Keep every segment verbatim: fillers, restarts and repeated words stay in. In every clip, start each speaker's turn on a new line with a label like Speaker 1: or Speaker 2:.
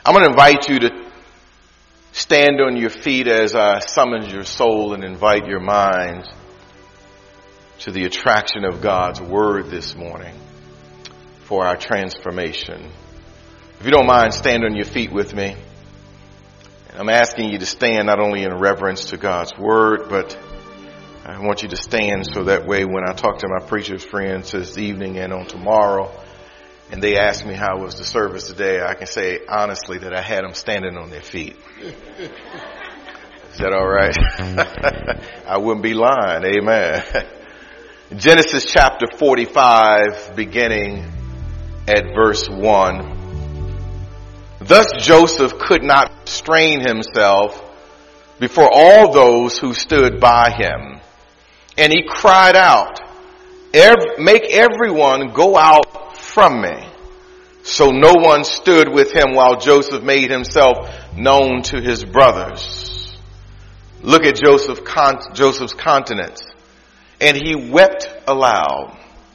Speaker 1: I'm going to invite you to stand on your feet as I summons your soul and invite your mind to the attraction of God's word this morning for our transformation. If you don't mind, stand on your feet with me. And I'm asking you to stand not only in reverence to God's word, but I want you to stand so that way when I talk to my preacher friends this evening and on tomorrow, and they ask me how was the service today, I can say honestly that I had them standing on their feet. Is that all right? I wouldn't be lying. Amen. Genesis chapter forty-five, beginning at verse one. Thus Joseph could not restrain himself before all those who stood by him. And he cried out, "Make everyone go out from me." So no one stood with him while Joseph made himself known to his brothers. Look at Joseph, Joseph's countenance. And he wept aloud.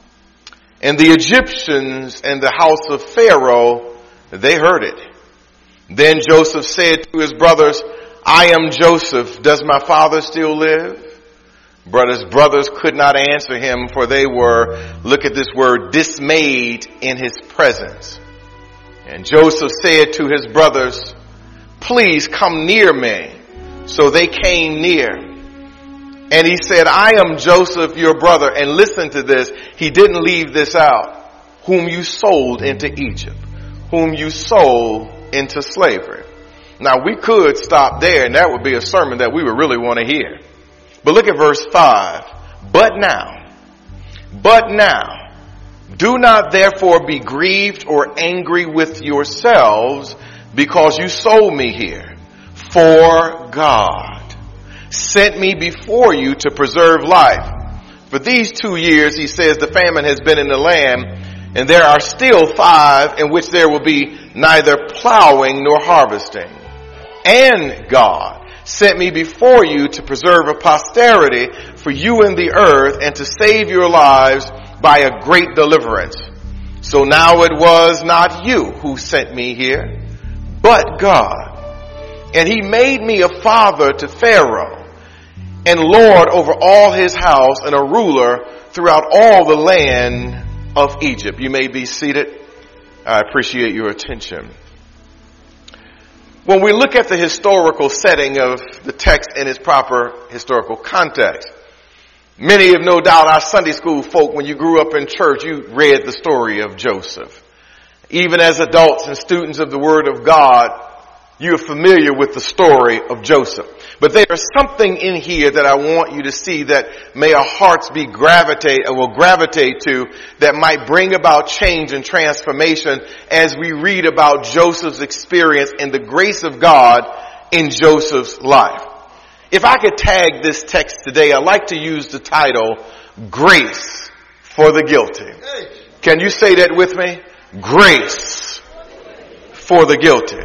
Speaker 1: And the Egyptians and the house of Pharaoh, they heard it. Then Joseph said to his brothers, "I am Joseph. Does my father still live?" Brothers, brothers could not answer him, for they were, look at this word, dismayed in his presence. And Joseph said to his brothers, "Please come near me." So they came near. And he said, "I am Joseph, your brother." And listen to this. He didn't leave this out. "Whom you sold into Egypt, whom you sold into slavery." Now we could stop there and that would be a sermon that we would really want to hear. But look at verse five. But now, but now, do not therefore be grieved or angry with yourselves because you sold me here. For God sent me before you to preserve life. For these two years, he says, the famine has been in the land, and there are still five in which there will be neither plowing nor harvesting. And God sent me before you to preserve a posterity for you in the earth and to save your lives by a great deliverance. So now it was not you who sent me here, but God. And he made me a father to Pharaoh and Lord over all his house and a ruler throughout all the land of Egypt. You may be seated. I appreciate your attention. When we look at the historical setting of the text in its proper historical context, many of no doubt our Sunday school folk, when you grew up in church, you read the story of Joseph. Even as adults and students of the Word of God, you're familiar with the story of Joseph. But there's something in here that I want you to see that may our hearts be gravitate or will gravitate to that might bring about change and transformation as we read about Joseph's experience and the grace of God in Joseph's life. If I could tag this text today, I'd like to use the title, Grace for the Guilty. Can you say that with me? Grace for the guilty.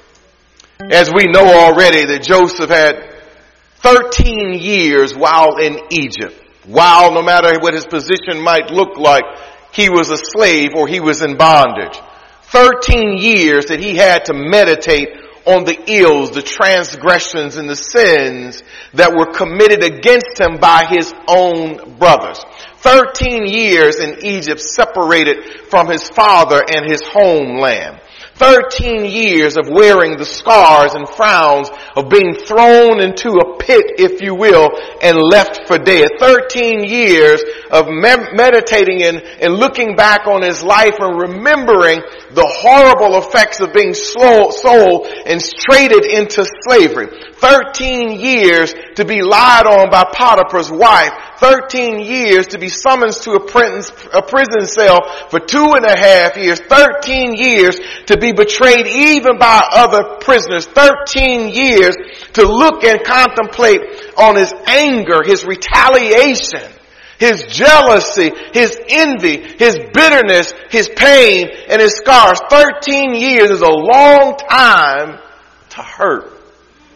Speaker 1: As we know already that Joseph had thirteen years while in Egypt. While no matter what his position might look like, he was a slave or he was in bondage. thirteen years that he had to meditate on the ills, the transgressions, and the sins that were committed against him by his own brothers. thirteen years in Egypt separated from his father and his homeland. thirteen years of wearing the scars and frowns of being thrown into a pit, if you will, and left for dead. thirteen years of me- meditating and, and looking back on his life and remembering the horrible effects of being slow, sold and traded into slavery. thirteen years to be lied on by Potiphar's wife. thirteen years to be summoned to a prison, a prison cell for two and a half years. thirteen years to be betrayed even by other prisoners. thirteen years to look and contemplate on his anger, his retaliation, his jealousy, his envy, his bitterness, his pain, and his scars. thirteen years is a long time to hurt.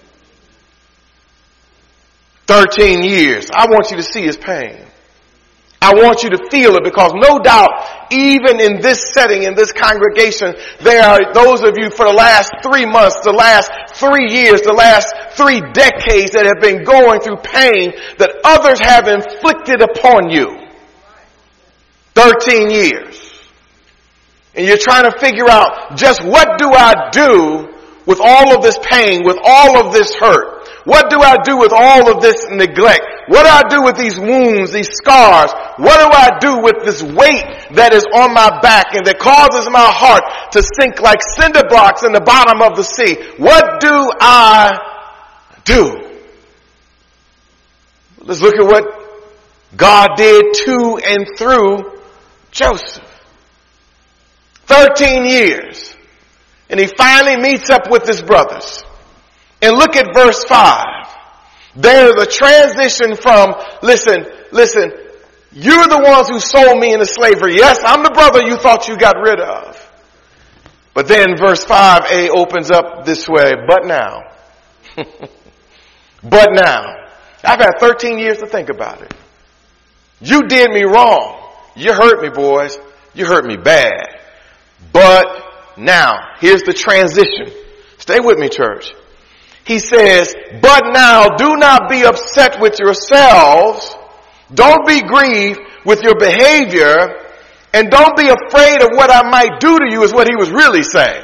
Speaker 1: thirteen years. I want you to see his pain. I want you to feel it, because no doubt, even in this setting, in this congregation, there are those of you for the last three months, the last three years, the last three decades that have been going through pain that others have inflicted upon you. thirteen years. And you're trying to figure out, just what do I do with all of this pain, with all of this hurt? What do I do with all of this neglect? What do I do with these wounds, these scars? What do I do with this weight that is on my back and that causes my heart to sink like cinder blocks in the bottom of the sea? What do I do? Let's look at what God did to and through Joseph. Thirteen years. And he finally meets up with his brothers. And look at verse five. There's a transition from, listen, listen, you're the ones who sold me into slavery. Yes, I'm the brother you thought you got rid of. But then verse five A opens up this way. But now. But now. I've had thirteen years to think about it. You did me wrong. You hurt me, boys. You hurt me bad. But now, here's the transition. Stay with me, church. He says, but now do not be upset with yourselves. Don't be grieved with your behavior. And don't be afraid of what I might do to you, is what he was really saying.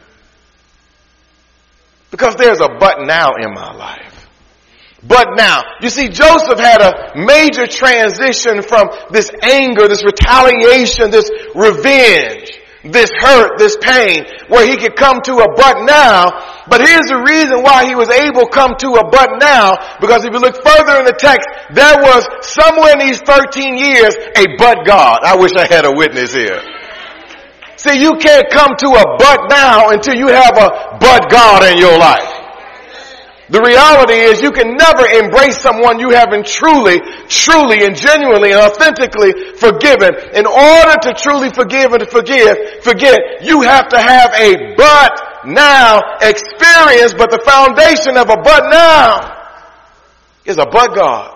Speaker 1: Because there's a but now in my life. But now, you see, Joseph had a major transition from this anger, this retaliation, this revenge, this hurt, this pain, where he could come to a but now. But here's the reason why he was able to come to a but now, because if you look further in the text, there was somewhere in these thirteen years a but God. I wish I had a witness here. See, you can't come to a but now until you have a but God in your life. The reality is you can never embrace someone you haven't truly, truly and genuinely and authentically forgiven. In order to truly forgive and to forgive, forget, you have to have a but now experience. But the foundation of a but now is a but God.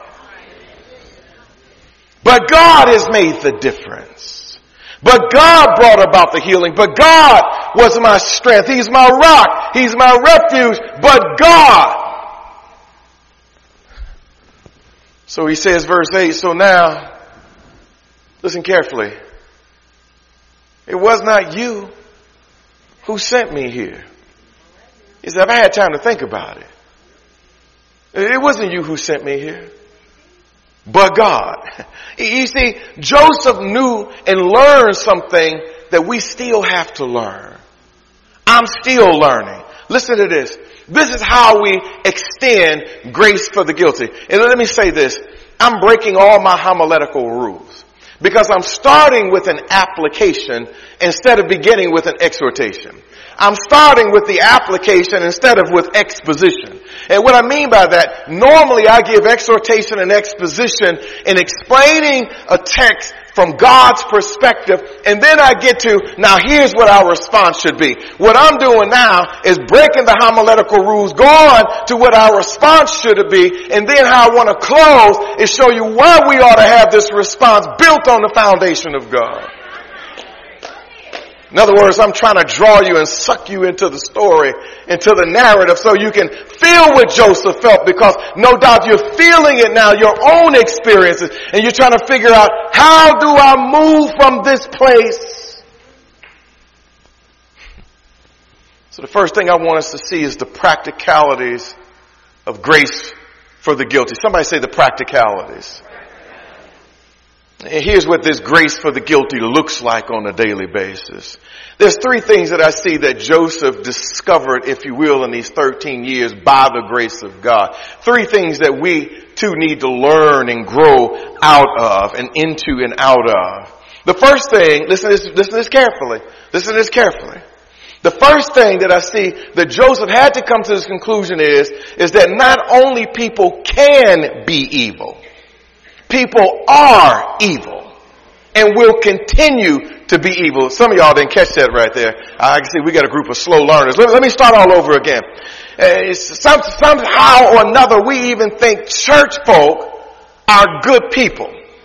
Speaker 1: But God has made the difference. But God brought about the healing. But God was my strength. He's my rock. He's my refuge. But God. So he says, verse eight, so now, listen carefully. It was not you who sent me here. He said, I've had time to think about it. It wasn't you who sent me here, but God. You see, Joseph knew and learned something that we still have to learn. I'm still learning. Listen to this. This is how we extend grace for the guilty. And let me say this. I'm breaking all my homiletical rules because I'm starting with an application instead of beginning with an exhortation. I'm starting with the application instead of with exposition. And what I mean by that, normally I give exhortation and exposition in explaining a text from God's perspective, and then I get to, now here's what our response should be. What I'm doing now is breaking the homiletical rules, go on to what our response should be, and then how I want to close is show you why we ought to have this response built on the foundation of God. In other words, I'm trying to draw you and suck you into the story, into the narrative, so you can feel what Joseph felt, because no doubt you're feeling it now, your own experiences, and you're trying to figure out, how do I move from this place? So the first thing I want us to see is the practicalities of grace for the guilty. Somebody say the practicalities. And here's what this grace for the guilty looks like on a daily basis. There's three things that I see that Joseph discovered, if you will, in these thirteen years by the grace of God. Three things that we too need to learn and grow out of and into and out of. The first thing, listen to this, listen to this carefully. Listen to this carefully. The first thing that I see that Joseph had to come to this conclusion is, is that not only people can be evil, people are evil and will continue to be evil. Some of y'all didn't catch that right there. I can see we got a group of slow learners. Let, let me start all over again. Uh, some, somehow or another, we even think church folk are good people.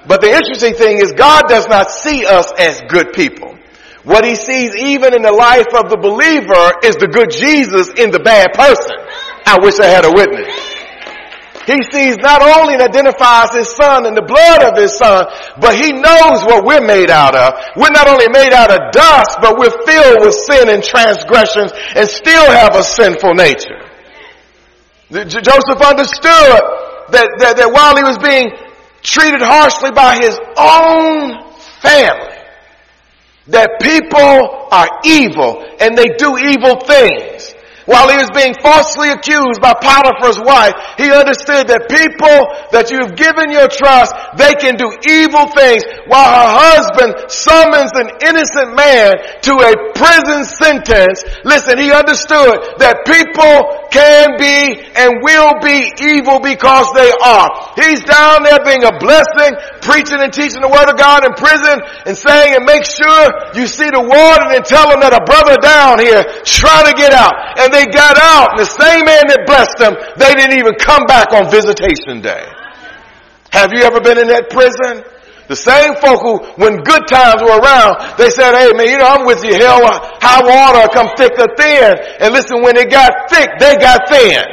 Speaker 1: But the interesting thing is God does not see us as good people. What he sees even in the life of the believer is the good Jesus in the bad person. I wish I had a witness. He sees not only and identifies his son and the blood of his son, but he knows what we're made out of. We're not only made out of dust, but we're filled with sin and transgressions and still have a sinful nature. Joseph understood that, that, that while he was being treated harshly by his own family, that people are evil and they do evil things. While he was being falsely accused by Potiphar's wife, he understood that people that you've given your trust, they can do evil things. While her husband summons an innocent man to a prison sentence, listen, he understood that people can be and will be evil because they are. He's down there being a blessing, preaching and teaching the word of God in prison and saying, and make sure you see the warden and tell him that a brother down here trying to get out. And they got out, and the same man that blessed them, they didn't even come back on visitation day. Have you ever been in that prison? The same folk who, when good times were around, they said, hey man, you know, I'm with you, hell, high water, come thick or thin. And listen, when it got thick, they got thin.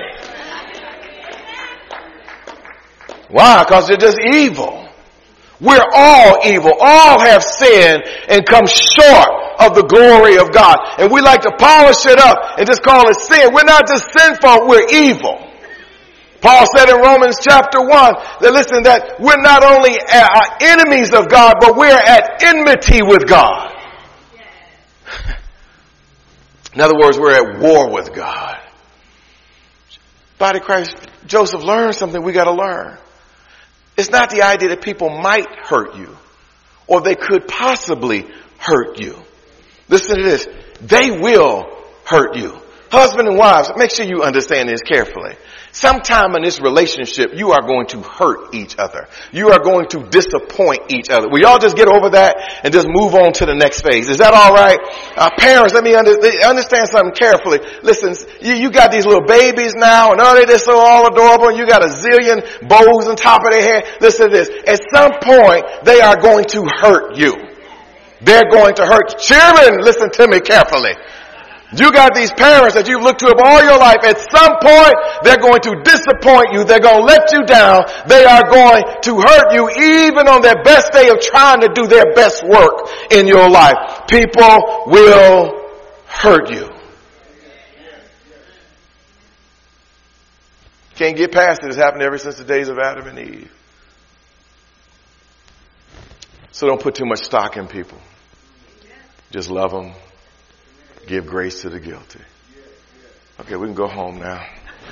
Speaker 1: Why? Because they're just evil. We're all evil. All have sinned and come short of the glory of God. And we like to polish it up and just call it sin. We're not just sinful, we're evil. Paul said in Romans chapter one that listen, that we're not only at enemies of God, but we're at enmity with God. In other words, we're at war with God. Body of Christ, Joseph learned something we got to learn. It's not the idea that people might hurt you or they could possibly hurt you. Listen to this. They will hurt you. Husband and wives, make sure you understand this carefully. Sometime in this relationship, you are going to hurt each other. You are going to disappoint each other. Will y'all just get over that and just move on to the next phase? Is that all right? Uh, parents, let me under, understand something carefully. Listen, you, you got these little babies now, and oh, they're just so all adorable, and you got a zillion bows on top of their hair. Listen to this. At some point, they are going to hurt you. They're going to hurt you. Children, listen to me carefully. You got these parents that you've looked to all your life. At some point, they're going to disappoint you. They're going to let you down. They are going to hurt you even on their best day of trying to do their best work in your life. People will hurt you. Can't get past it. It's happened ever since the days of Adam and Eve. So don't put too much stock in people. Just love them. Give grace to the guilty. Okay, we can go home now.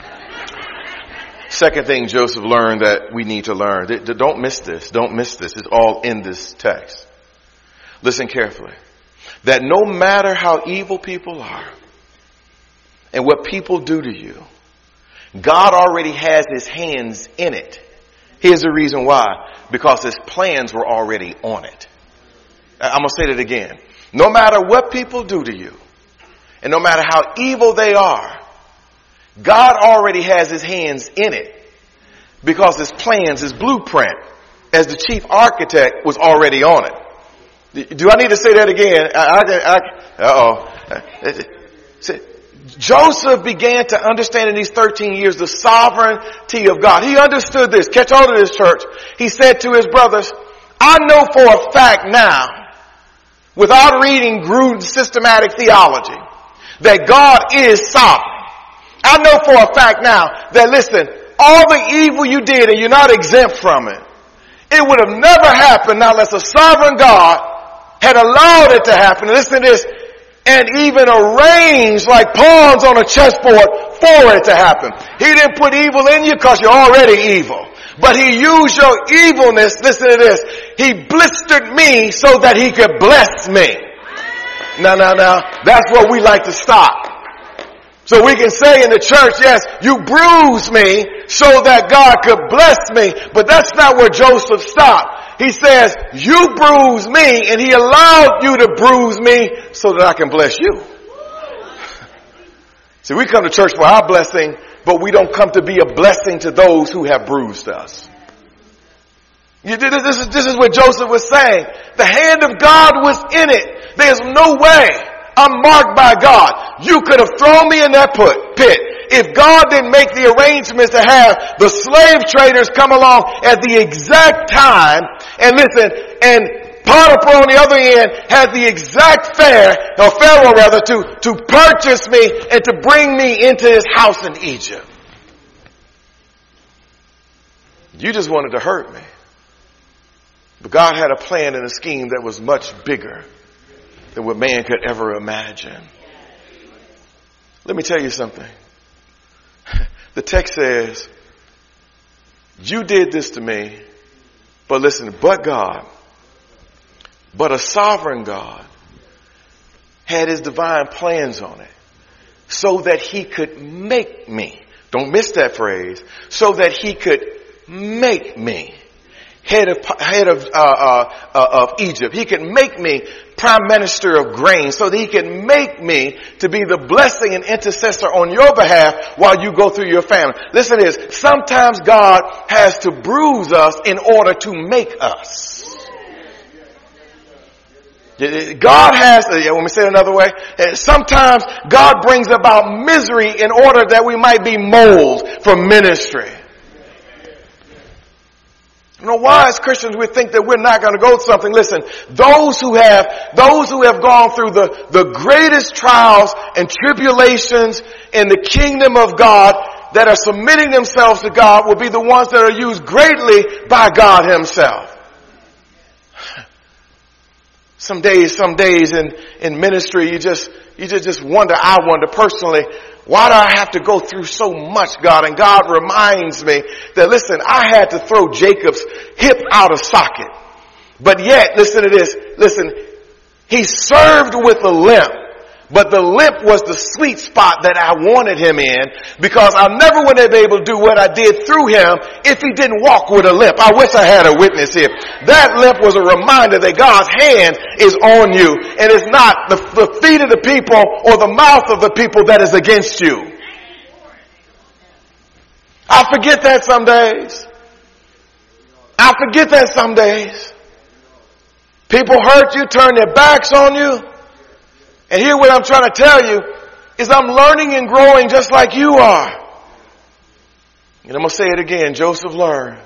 Speaker 1: Second thing Joseph learned that we need to learn. Don't miss this. Don't miss this. It's all in this text. Listen carefully. That no matter how evil people are and what people do to you, God already has his hands in it. Here's the reason why. Because his plans were already on it. I'm going to say that again. No matter what people do to you, and no matter how evil they are, God already has his hands in it because his plans, his blueprint as the chief architect was already on it. Do I need to say that again? I, I, I, uh-oh. Joseph began to understand in these thirteen years the sovereignty of God. He understood this. Catch hold of this, church. He said to his brothers, I know for a fact now, without reading Gruden's systematic theology, that God is sovereign. I know for a fact now that, listen, all the evil you did and you're not exempt from it, it would have never happened unless a sovereign God had allowed it to happen. Listen to this. And even arranged like pawns on a chessboard for it to happen. He didn't put evil in you because you're already evil. But he used your evilness, listen to this, he blistered me so that he could bless me. Now, now, now, that's where we like to stop. So we can say in the church, yes, you bruised me so that God could bless me. But that's not where Joseph stopped. He says, you bruised me and he allowed you to bruise me so that I can bless you. See, we come to church for our blessing, but we don't come to be a blessing to those who have bruised us. You, this, is, this is what Joseph was saying. The hand of God was in it. There's no way I'm marked by God. You could have thrown me in that pit. If God didn't make the arrangements to have the slave traders come along at the exact time, and listen, and Potiphar on the other end had the exact fare, or Pharaoh rather, to, to purchase me and to bring me into his house in Egypt. You just wanted to hurt me. But God had a plan and a scheme that was much bigger than what man could ever imagine. Let me tell you something. The text says, you did this to me, but listen, but God, but a sovereign God had his divine plans on it so that he could make me. Don't miss that phrase. So that he could make me head of, head of, uh, uh, uh, of Egypt. He could make me prime minister of grain so that he can make me to be the blessing and intercessor on your behalf while you go through your family. Listen to this. Sometimes God has to bruise us in order to make us. God has, let me say it another way. Sometimes God brings about misery in order that we might be molded for ministry. You know, why as Christians we think that we're not going to go through something? Listen, those who have, those who have gone through the, the greatest trials and tribulations in the kingdom of God that are submitting themselves to God will be the ones that are used greatly by God himself. Some days, some days in, in ministry, you just, you just, just wonder, I wonder personally, why do I have to go through so much, God? And God reminds me that, listen, I had to throw Jacob's hip out of socket. But yet, listen to this, listen, he served with a limp. But the limp was the sweet spot that I wanted him in, because I never would have been able to do what I did through him if he didn't walk with a limp. I wish I had a witness here. That limp was a reminder that God's hand is on you, and it's not the, the feet of the people or the mouth of the people that is against you. I forget that some days. I forget that some days. People hurt you, turn their backs on you. And here what I'm trying to tell you is I'm learning and growing just like you are. And I'm going to say it again. Joseph learned.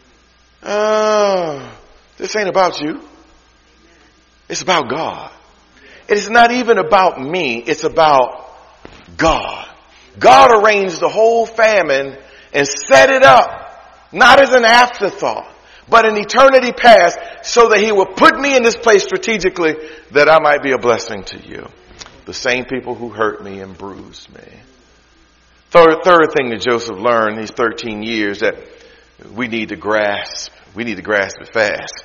Speaker 1: Oh, this ain't about you. It's about God. It is not even about me. It's about God. God arranged the whole famine and set it up, not as an afterthought, but in eternity past, so that he will put me in this place strategically that I might be a blessing to you. The same people who hurt me and bruised me. Third, third thing that Joseph learned these thirteen years that we need to grasp, we need to grasp it fast,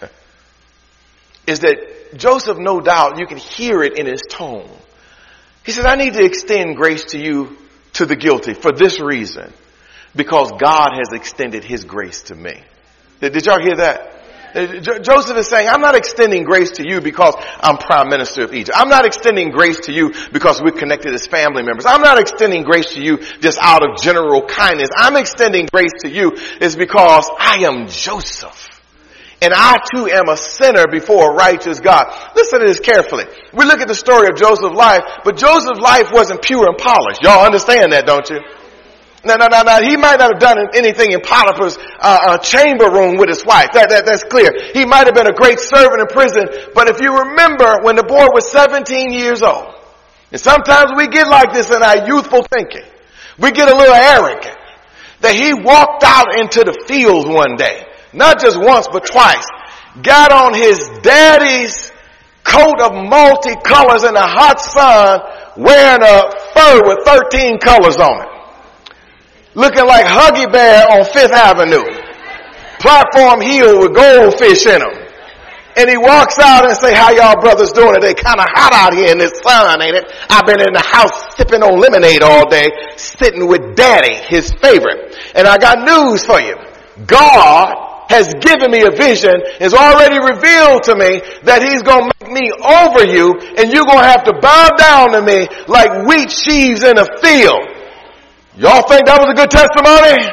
Speaker 1: is that Joseph, no doubt, you can hear it in his tone. He said, I need to extend grace to you, to the guilty, for this reason, because God has extended his grace to me. Did, did y'all hear that? Joseph is saying, I'm not extending grace to you because I'm prime minister of Egypt. I'm not extending grace to you because we're connected as family members. I'm not extending grace to you just out of general kindness. I'm extending grace to you is because I am Joseph. And I too am a sinner before a righteous God. Listen to this carefully. We look at the story of Joseph's life, but Joseph's life wasn't pure and polished. Y'all understand that, don't you? No, no, no, no. He might not have done anything in Potiphar's uh, uh, chamber room with his wife. That, that, that's clear. He might have been a great servant in prison. But if you remember when the boy was seventeen years old, and sometimes we get like this in our youthful thinking. We get a little arrogant. That he walked out into the fields one day. Not just once, but twice. Got on his daddy's coat of multicolors in the hot sun, wearing a fur with thirteen colors on it. Looking like Huggy Bear on Fifth Avenue. Platform heel with goldfish in them. And he walks out and say, how y'all brothers doing today? Kind of hot out here in this sun, ain't it? I've been in the house sipping on lemonade all day, sitting with Daddy, his favorite. And I got news for you. God has given me a vision, has already revealed to me that he's going to make me over you, and you're going to have to bow down to me like wheat sheaves in a field. Y'all think that was a good testimony?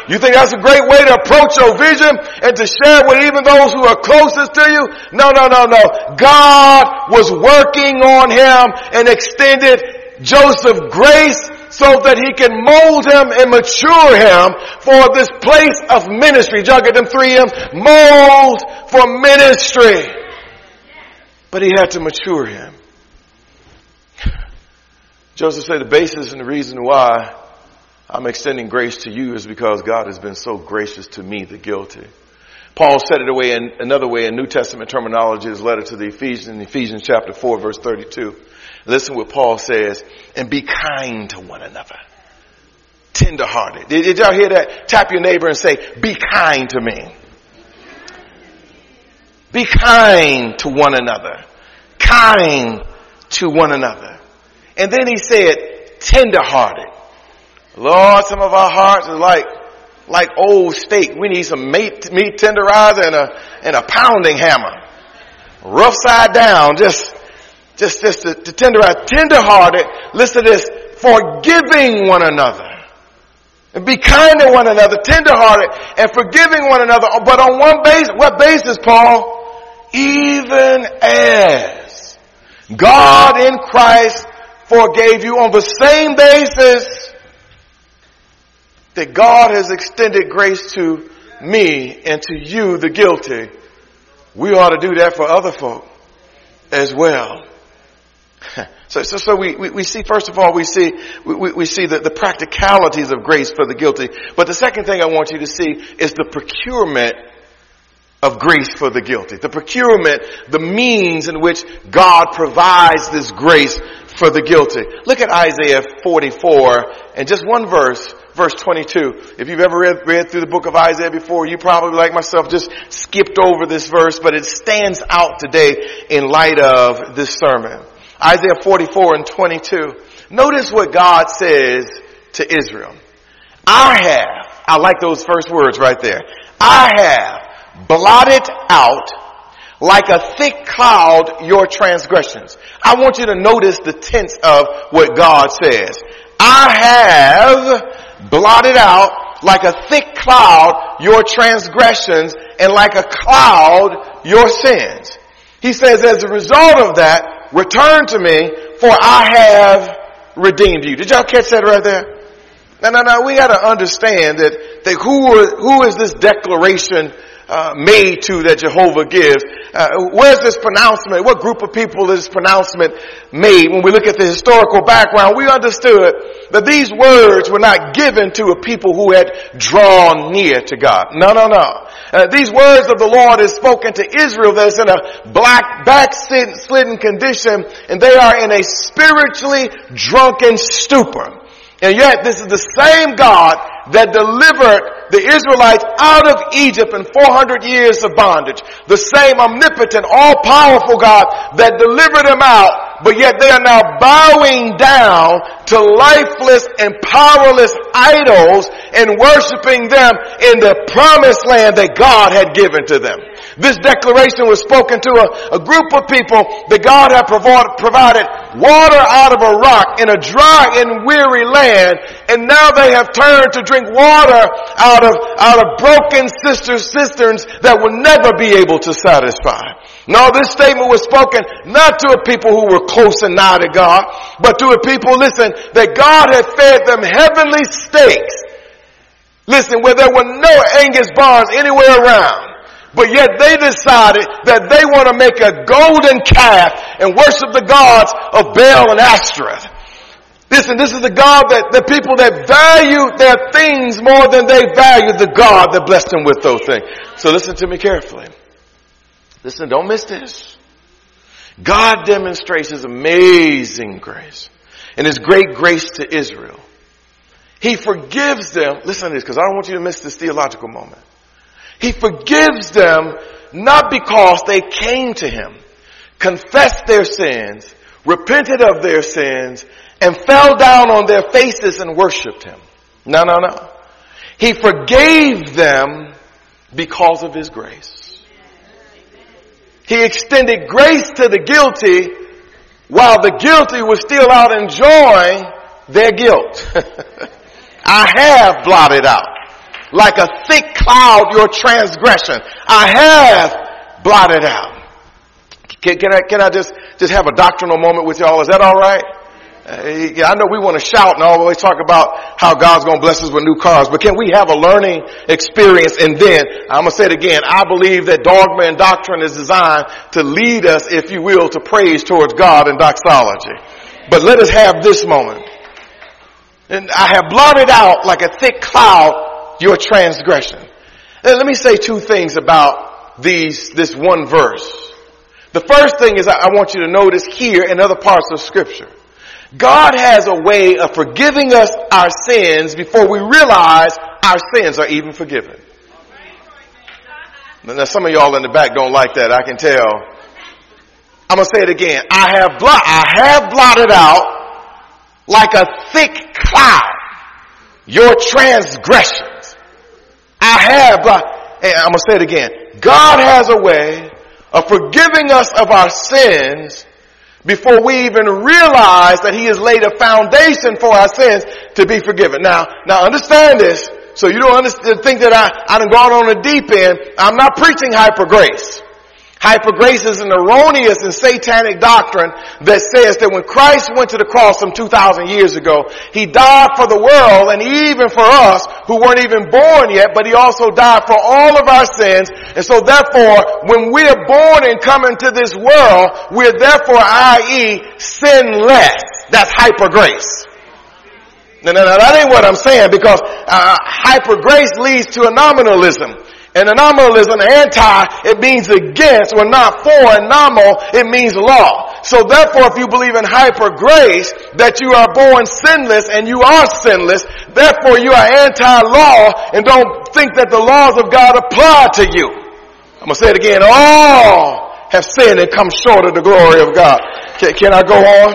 Speaker 1: You think that's a great way to approach your vision and to share with even those who are closest to you? No, no, no, no. God was working on him and extended Joseph grace so that he can mold him and mature him for this place of ministry. Did y'all get them three M's? Mold for ministry. But he had to mature him. Joseph said the basis and the reason why I'm extending grace to you is because God has been so gracious to me, the guilty. Paul said it away in another way in New Testament terminology, his letter to the Ephesians, in Ephesians chapter four, verse thirty-two. Listen what Paul says, and be kind to one another. Tenderhearted. Did, did y'all hear that? Tap your neighbor and say, be kind to me. Be kind to one another. Kind to one another. And then he said, tenderhearted. Lord, some of our hearts are like, like old steak. We need some meat, meat tenderizer and a, and a pounding hammer. Rough side down, just, just, just to, to tenderize. Tenderhearted, listen to this, forgiving one another. And be kind to one another, tenderhearted, and forgiving one another. But on one basis, what basis, Paul? Even as God in Christ forgave you, on the same basis that God has extended grace to me and to you, the guilty, we ought to do that for other folk as well. So, so, so we, we, we see, first of all, we see, we, we see the, the practicalities of grace for the guilty. But the second thing I want you to see is the procurement of grace for the guilty. The procurement, the means in which God provides this grace for the guilty. Look at Isaiah forty-four and just one verse, verse twenty-two. If you've ever read, read through the book of Isaiah before, you probably, like myself, just skipped over this verse, but it stands out today in light of this sermon. Isaiah forty-four and twenty-two. Notice what God says to Israel. I have, I like those first words right there. I have blotted out like a thick cloud your transgressions. I want you to notice the tense of what God says. I have blotted out like a thick cloud your transgressions, and like a cloud your sins. He says, as a result of that, return to me, for I have redeemed you. Did y'all catch that right there? No, no, no. We got to understand that, that who, are, who is this declaration Uh, made to that Jehovah gives? Uh, where's this pronouncement? What group of people is this pronouncement made? When we look at the historical background, we understood that these words were not given to a people who had drawn near to God. No, no, no. Uh, these words of the Lord is spoken to Israel that's in a black backslidden condition, and they are in a spiritually drunken stupor. And yet this is the same God that delivered the Israelites out of Egypt in four hundred years of bondage. The same omnipotent, all-powerful God that delivered them out, but yet they are now bowing down to lifeless and powerless idols and worshiping them in the promised land that God had given to them. This declaration was spoken to a, a group of people that God had provided, provided water out of a rock in a dry and weary land, and now they have turned to drink water out of, out of broken sisters, cisterns that will never be able to satisfy. No, this statement was spoken not to a people who were close and nigh to God, but to a people, listen, that God had fed them heavenly steaks. Listen, where there were no Angus barns anywhere around. But yet they decided that they want to make a golden calf and worship the gods of Baal and Ashtoreth. Listen, this is the God that the people that value their things more than they value the God that blessed them with those things. So listen to me carefully. Listen, don't miss this. God demonstrates his amazing grace and his great grace to Israel. He forgives them. Listen to this, because I don't want you to miss this theological moment. He forgives them not because they came to him, confessed their sins, repented of their sins, and fell down on their faces and worshiped him. No, no, no. He forgave them because of his grace. He extended grace to the guilty while the guilty was still out enjoying their guilt. I have blotted out like a thick cloud your transgression. I have blotted out. Can, can I, can I just, just have a doctrinal moment with y'all? Is that all right? Uh, yeah, I know we want to shout and always talk about how God's going to bless us with new cars, but can we have a learning experience? And then, I'm going to say it again, I believe that dogma and doctrine is designed to lead us, if you will, to praise towards God and doxology. But let us have this moment. And I have blotted out like a thick cloud your transgression. And let me say two things about these, this one verse. The first thing is I want you to notice here in other parts of Scripture, God has a way of forgiving us our sins before we realize our sins are even forgiven. Now, some of y'all in the back don't like that, I can tell. I'm going to say it again. I have blot, I have blotted out like a thick cloud your transgressions. I have blotted. And I'm going to say it again. God has a way of forgiving us of our sins before we even realize that he has laid a foundation for our sins to be forgiven. Now, now understand this, so you don't understand, think that I, I done gone on the deep end. I'm not preaching hyper grace. Hyper grace is an erroneous and satanic doctrine that says that when Christ went to the cross some two thousand years ago, he died for the world and even for us who weren't even born yet, but he also died for all of our sins. And so therefore, when we're born and come into this world, we're therefore, that is, sinless. That's hyper grace. No, no, no, that ain't what I'm saying, because uh, hyper grace leads to a nominalism. And anomalalism, anti, it means against, or not for, and nomal, it means law. So therefore, if you believe in hyper grace, that you are born sinless and you are sinless, therefore you are anti-law and don't think that the laws of God apply to you. I'm going to say it again. All have sinned and come short of the glory of God. Can, can I go on?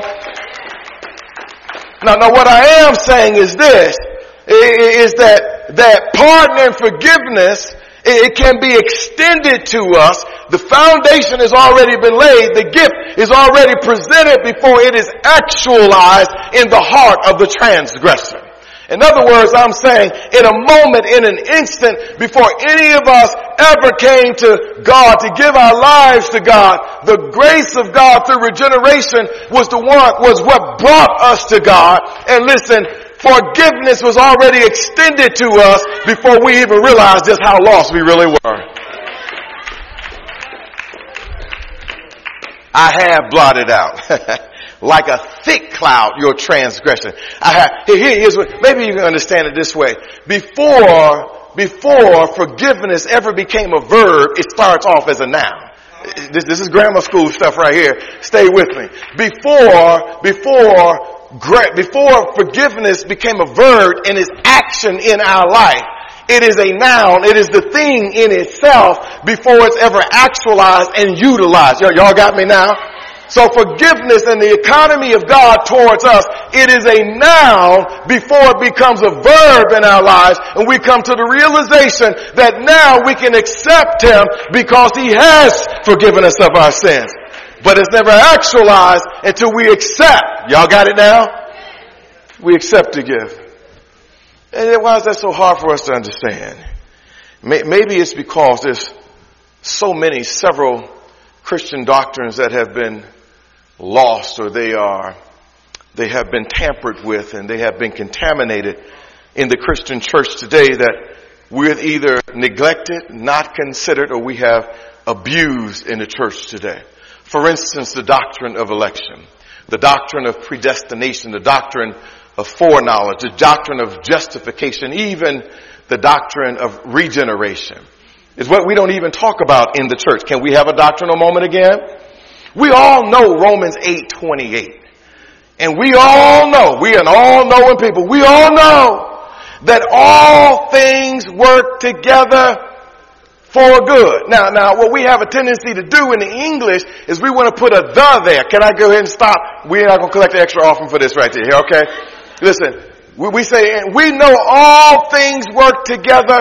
Speaker 1: Now, now what I am saying is this, is that, that pardon and forgiveness, it can be extended to us. The foundation has already been laid. The gift is already presented before it is actualized in the heart of the transgressor. In other words, I'm saying in a moment, in an instant, before any of us ever came to God to give our lives to God, the grace of God through regeneration was the one, was what brought us to God. And listen, forgiveness was already extended to us before we even realized just how lost we really were. I have blotted out like a thick cloud your transgression. I have, here, here's what, maybe you can understand it this way. Before, before forgiveness ever became a verb, it starts off as a noun. This, this is grammar school stuff right here. Stay with me. Before, before, Before forgiveness became a verb in its action in our life, it is a noun. It is the thing in itself before it's ever actualized and utilized. Y'all, y'all got me now? So forgiveness and the economy of God towards us, it is a noun before it becomes a verb in our lives, and we come to the realization that now we can accept him because he has forgiven us of our sins. But it's never actualized until we accept. Y'all got it now? We accept the gift. And then why is that so hard for us to understand? Maybe it's because there's so many, several Christian doctrines that have been lost, or they are, they have been tampered with, and they have been contaminated in the Christian church today, that we're either neglected, not considered, or we have abused in the church today. For instance, the doctrine of election, the doctrine of predestination, the doctrine of foreknowledge, the doctrine of justification, even the doctrine of regeneration is what we don't even talk about in the church. Can we have a doctrinal moment again? We all know Romans eight twenty-eight. And we all know, we are all knowing people, we all know that all things work together for good. Now, now, what we have a tendency to do in the English is we want to put a the there. Can I go ahead and stop? We're not going to collect the extra offering for this right here, okay? Listen, we, we say, we know all things work together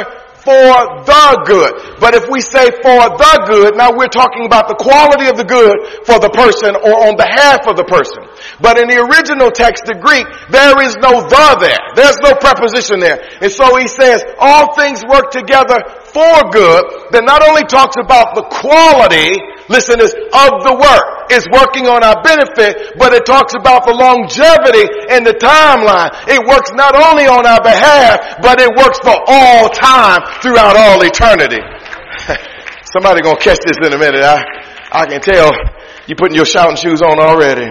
Speaker 1: for the good. But if we say for the good, now we're talking about the quality of the good for the person or on behalf of the person. But in the original text, the Greek, there is no the there. There's no preposition there. And so he says, all things work together for good. That not only talks about the quality, listen to this, of the work. It's working on our benefit, but it talks about the longevity and the timeline. It works not only on our behalf, but it works for all time throughout all eternity. Somebody gonna catch this in a minute. I, I can tell you putting your shouting shoes on already.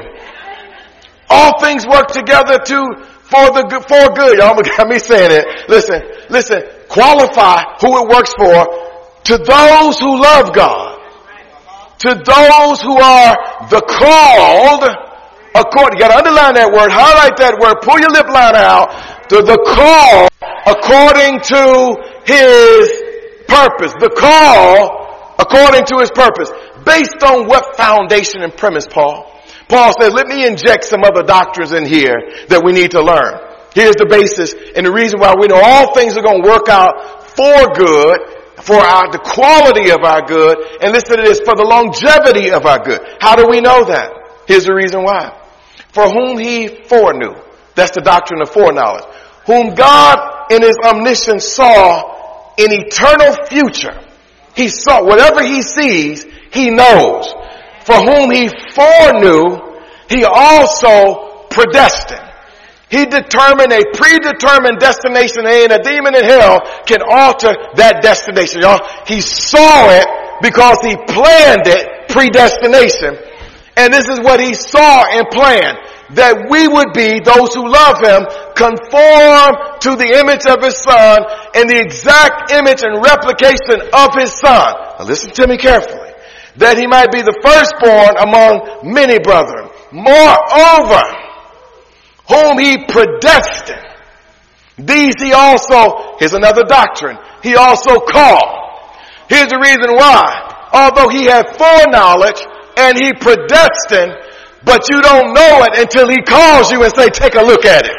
Speaker 1: All things work together to for the good, for good. Y'all got me saying it. Listen, listen. Qualify who it works for. To those who love God. To those who are the called, according, you gotta underline that word, highlight that word, pull your lip line out, to the call according to his purpose. The call according to his purpose. Based on what foundation and premise, Paul? Paul says, let me inject some other doctrines in here that we need to learn. Here's the basis and the reason why we know all things are going to work out for good, for our, the quality of our good, and listen to this, for the longevity of our good. How do we know that? Here's the reason why. For whom he foreknew. That's the doctrine of foreknowledge. Whom God in his omniscience saw in eternal future. He saw, whatever he sees, he knows. For whom he foreknew, he also predestined. He determined a predetermined destination, and a demon in hell can alter that destination, y'all. He saw it because he planned it, predestination. And this is what he saw and planned. That we would be, those who love him, conform to the image of his son and the exact image and replication of his son. Now listen to me carefully. That he might be the firstborn among many brethren. Moreover, whom he predestined, these he also, here's another doctrine, he also called. Here's the reason why. Although he had foreknowledge and he predestined, but you don't know it until he calls you and say, take a look at it.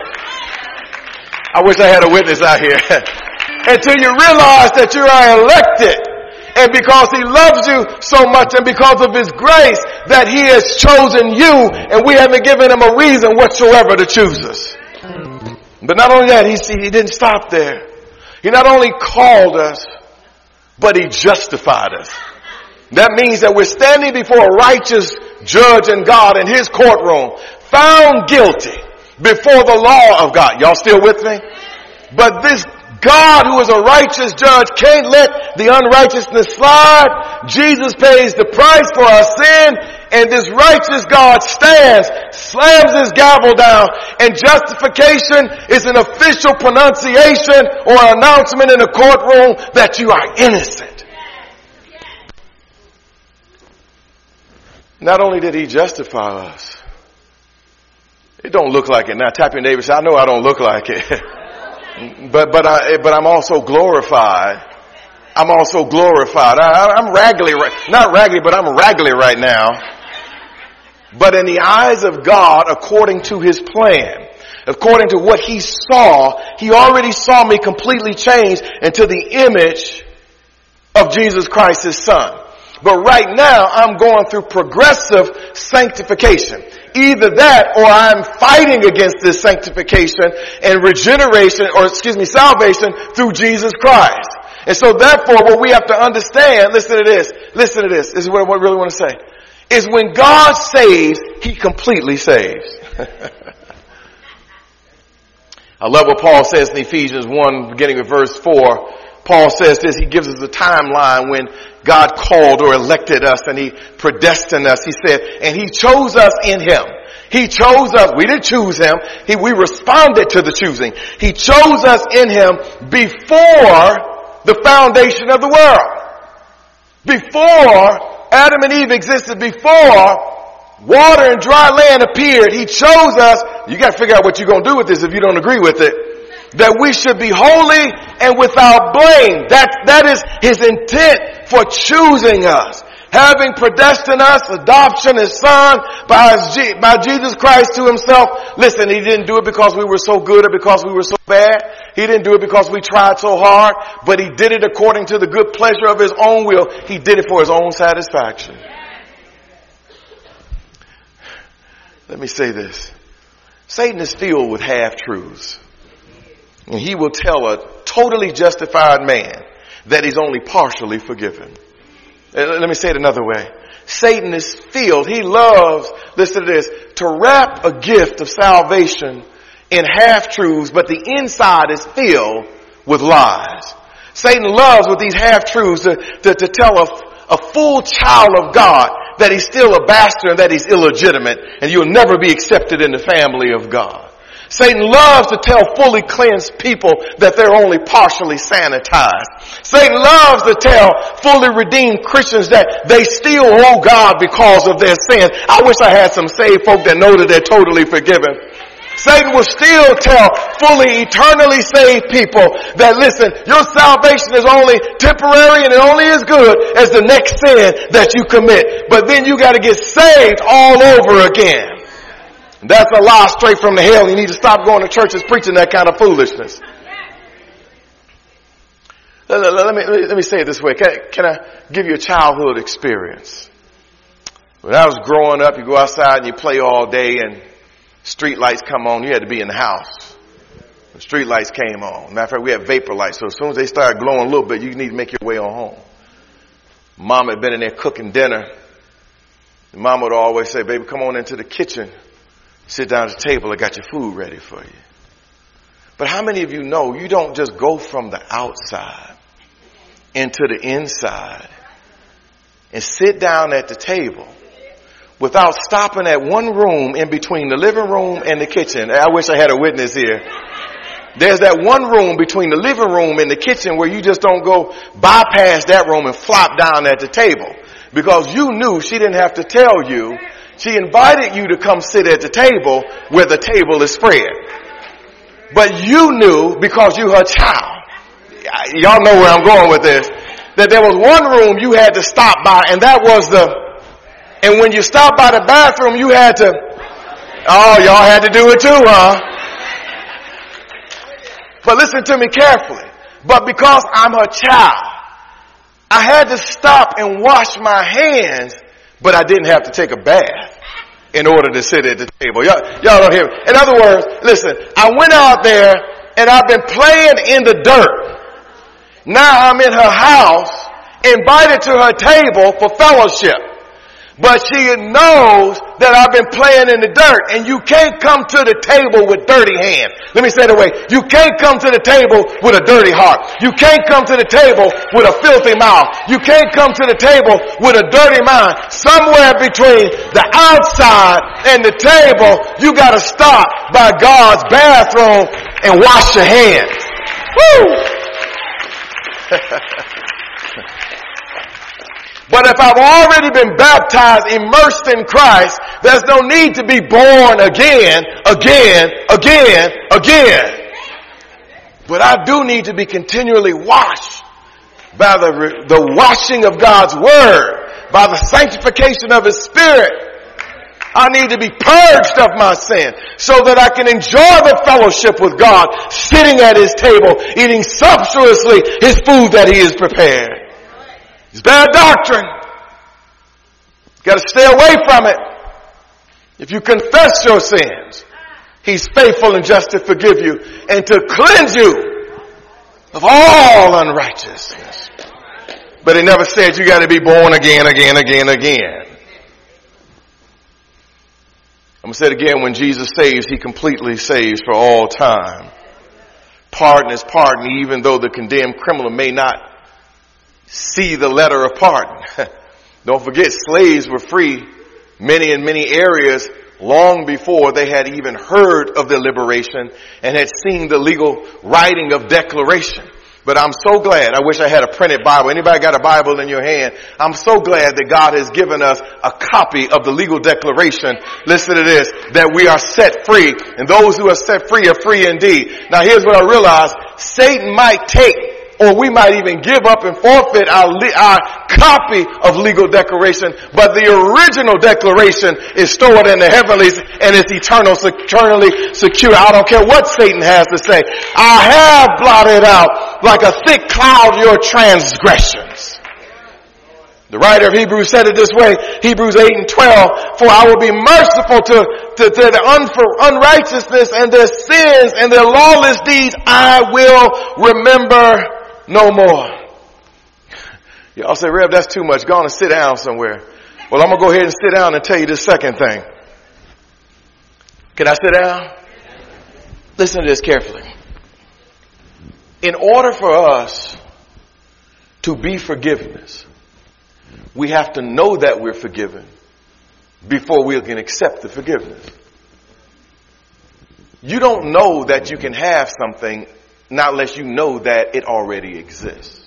Speaker 1: I wish I had a witness out here. Until you realize that you are elected. And because he loves you so much and because of his grace that he has chosen you and we haven't given him a reason whatsoever to choose us. But not only that, he, he didn't stop there. He not only called us, but he justified us. That means that we're standing before a righteous judge and God in his courtroom, found guilty before the law of God. Y'all still with me? But this God, who is a righteous judge, can't let the unrighteousness slide. Jesus pays the price for our sin, and this righteous God stands, slams his gavel down, and justification is an official pronunciation or an announcement in the courtroom that you are innocent. Not only did he justify us, it don't look like it. Now tap your neighbor and say, I know I don't look like it. But, but I, but I'm also glorified. I'm also glorified. I, I'm raggedy, not raggedy, but I'm raggedy right now. But in the eyes of God, according to his plan, according to what he saw, he already saw me completely changed into the image of Jesus Christ, his son. But right now, I'm going through progressive sanctification. Either that or I'm fighting against this sanctification and regeneration, or excuse me, salvation through Jesus Christ. And so therefore, what we have to understand, listen to this, listen to this, this is what I really want to say, is when God saves, he completely saves. I love what Paul says in Ephesians one, beginning with verse four. Paul says this, he gives us a timeline when God called or elected us and he predestined us. He said, and he chose us in him. He chose us. We didn't choose him. He, we responded to the choosing. He chose us in him before the foundation of the world. Before Adam and Eve existed, before water and dry land appeared, he chose us. You got to figure out what you're going to do with this if you don't agree with it. That we should be holy and without blame. That, that is his intent for choosing us. having predestined us, adoption as son by, his, by Jesus Christ to himself. Listen, he didn't do it because we were so good or because we were so bad. He didn't do it because we tried so hard, but he did it according to the good pleasure of his own will. He did it for his own satisfaction. Let me say this. Satan is filled with half-truths. And he will tell a totally justified man that he's only partially forgiven. Let me say it another way. Satan is filled. He loves, listen to this, to wrap a gift of salvation in half-truths, but the inside is filled with lies. Satan loves with these half-truths to, to, to tell a, a full child of God that he's still a bastard and that he's illegitimate and you'll never be accepted in the family of God. Satan loves to tell fully cleansed people that they're only partially sanitized. Satan loves to tell fully redeemed Christians that they still owe God because of their sin. I wish I had some saved folk that know that they're totally forgiven. Satan will still tell fully eternally saved people that, listen, your salvation is only temporary and it only is good as the next sin that you commit. But then you got to get saved all over again. That's a lie straight from the hell. You need to stop going to churches preaching that kind of foolishness. Let, let, let, me, let me say it this way. Can, can I give you a childhood experience? When I was growing up, you go outside and you play all day and street lights come on. You had to be in the house. The street lights came on. Matter of fact, we had vapor lights. So as soon as they started glowing a little bit, you need to make your way on home. Mama had been in there cooking dinner. And Mama would always say, baby, come on into the kitchen. Sit down at the table. I got your food ready for you. But how many of you know you don't just go from the outside into the inside and sit down at the table without stopping at one room in between the living room and the kitchen? I wish I had a witness here. There's that one room between the living room and the kitchen where you just don't go bypass that room and flop down at the table because you knew she didn't have to tell you. She invited you to come sit at the table where the table is spread. But you knew, because you her child, y'all know where I'm going with this, that there was one room you had to stop by, and that was the, and when you stopped by the bathroom, you had to, oh, y'all had to do it too, huh? But listen to me carefully. But because I'm her child, I had to stop and wash my hands, but I didn't have to take a bath in order to sit at the table. Y'all, y'all don't hear me. In other words, listen, I went out there and I've been playing in the dirt. Now I'm in her house, invited to her table for fellowship. But she knows that I've been playing in the dirt, and you can't come to the table with dirty hands. Let me say it away. You can't come to the table with a dirty heart. You can't come to the table with a filthy mouth. You can't come to the table with a dirty mind. Somewhere between the outside and the table, you got to stop by God's bathroom and wash your hands. Woo! But if I've already been baptized, immersed in Christ, there's no need to be born again, again, again, again. But I do need to be continually washed by the, the washing of God's Word, by the sanctification of His Spirit. I need to be purged of my sin so that I can enjoy the fellowship with God, sitting at His table, eating sumptuously His food that He has prepared. It's bad doctrine. You got to stay away from it. If you confess your sins, He's faithful and just to forgive you and to cleanse you of all unrighteousness. But He never said you got to be born again, again, again, again. I'm going to say it again. When Jesus saves, He completely saves for all time. Pardon is pardon, even though the condemned criminal may not see the letter of pardon. Don't forget, slaves were free many in many areas long before they had even heard of their liberation and had seen the legal writing of declaration. But I'm so glad. I wish I had a printed Bible. Anybody got a Bible in your hand? I'm so glad that God has given us a copy of the legal declaration. Listen to this, that we are set free, and those who are set free are free indeed. Now here's what I realize. Satan might take or we might even give up and forfeit our, le- our copy of legal declaration, but the original declaration is stored in the heavenlies and it's eternal, eternally secure. I don't care what Satan has to say. I have blotted out like a thick cloud your transgressions. The writer of Hebrews said it this way, Hebrews eight and twelve, for I will be merciful to, to, to the un- unrighteousness and their sins and their lawless deeds I will remember no more. Y'all say, Rev, that's too much. Go on and sit down somewhere. Well, I'm going to go ahead and sit down and tell you the second thing. Can I sit down? Listen to this carefully. In order for us to be forgiveness, we have to know that we're forgiven before we can accept the forgiveness. You don't know that you can have something not unless you know that it already exists.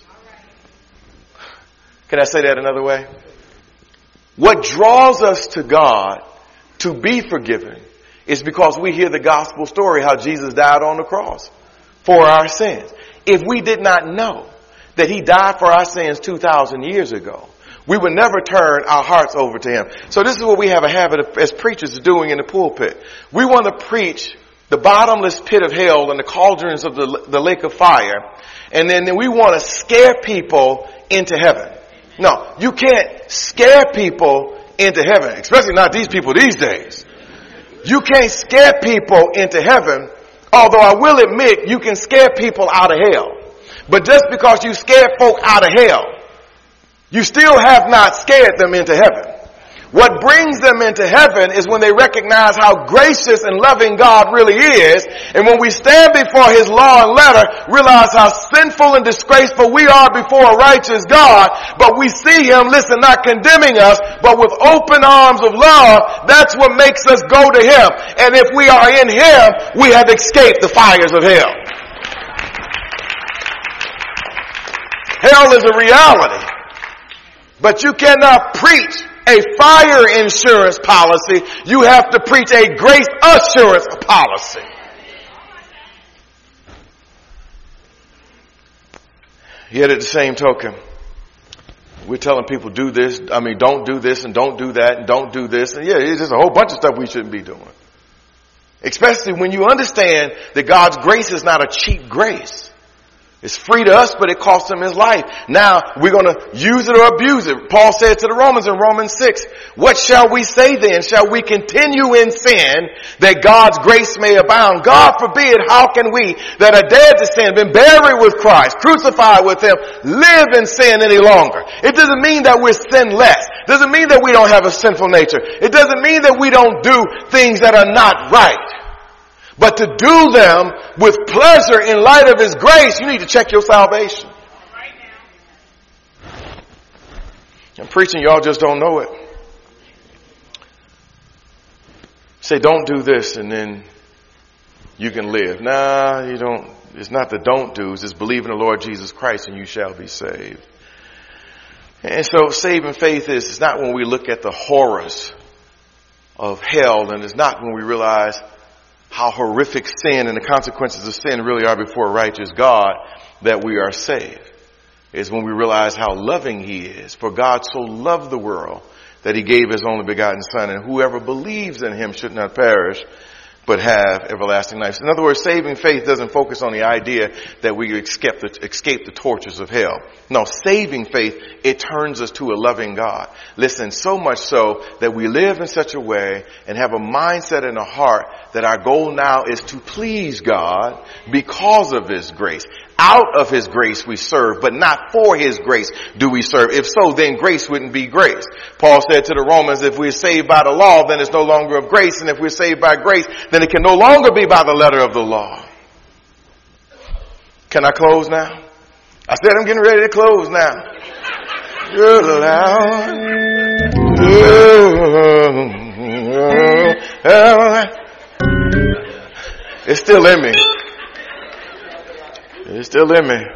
Speaker 1: Can I say that another way? What draws us to God to be forgiven is because we hear the gospel story, how Jesus died on the cross for our sins. If we did not know that he died for our sins two thousand years ago, we would never turn our hearts over to him. So this is what we have a habit of, as preachers, of doing in the pulpit. We want to preach the bottomless pit of hell and the cauldrons of the, the lake of fire. And then, then we want to scare people into heaven. No, you can't scare people into heaven, especially not these people these days. You can't scare people into heaven, although I will admit you can scare people out of hell. But just because you scare folk out of hell, you still have not scared them into heaven. What brings them into heaven is when they recognize how gracious and loving God really is. And when we stand before his law and letter, realize how sinful and disgraceful we are before a righteous God. But we see him, listen, not condemning us, but with open arms of love. That's what makes us go to him. And if we are in him, we have escaped the fires of hell. Hell is a reality. But you cannot preach a fire insurance policy. You have to preach a grace assurance policy. Yet at the same token, we're telling people do this, I mean don't do this and don't do that and don't do this. And yeah, it's just a whole bunch of stuff we shouldn't be doing. Especially when you understand that God's grace is not a cheap grace. It's free to us, but it cost him his life. Now, we're going to use it or abuse it. Paul said to the Romans in Romans six, what shall we say then? Shall we continue in sin that God's grace may abound? God forbid, how can we that are dead to sin, been buried with Christ, crucified with him, live in sin any longer? It doesn't mean that we're sinless. It doesn't mean that we don't have a sinful nature. It doesn't mean that we don't do things that are not right. But to do them with pleasure in light of his grace, you need to check your salvation. I'm preaching, y'all just don't know it. Say, don't do this and then you can live. Nah, you don't. It's not the don't do's. It's believe in the Lord Jesus Christ and you shall be saved. And so saving faith is it's not when we look at the horrors of hell, and it's not when we realize how horrific sin and the consequences of sin really are before a righteous God that we are saved. It's when we realize how loving he is. For God so loved the world that he gave his only begotten Son, and whoever believes in him should not perish, but have everlasting life. In other words, saving faith doesn't focus on the idea that we escape the, escape the tortures of hell. No, saving faith, it turns us to a loving God. Listen, so much so that we live in such a way and have a mindset and a heart that our goal now is to please God because of his grace. Out of his grace we serve, but not for his grace do we serve. If so, then grace wouldn't be grace. Paul said to the Romans, if we're saved by the law, then it's no longer of grace. And if we're saved by grace, then it can no longer be by the letter of the law. Can I close now? I said I'm getting ready to close now. You're loud. It's still in me. It's still in me.